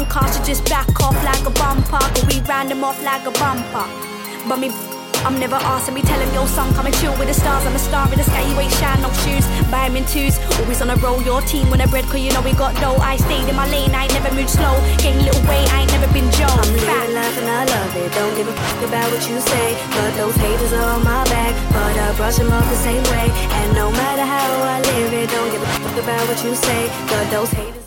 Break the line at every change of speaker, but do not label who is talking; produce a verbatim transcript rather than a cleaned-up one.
cars should just back off like a bumper, but we ran them off like a bumper. But me, I'm never asking me, tell him, yo son, come and chill with the stars. I'm a star in the sky, you ain't shine no shoes. Buy him in twos, always on a roll. Your team when I bread, cause you know we got dough. I stayed in my lane, I ain't never moved slow. Gained little weight, I ain't never been Joe.
I'm living life and I love it, don't give a fuck about what you say. But those haters are on my back, but I brush them off the same way. And no matter how I live it, don't give a fuck about what you say. But those haters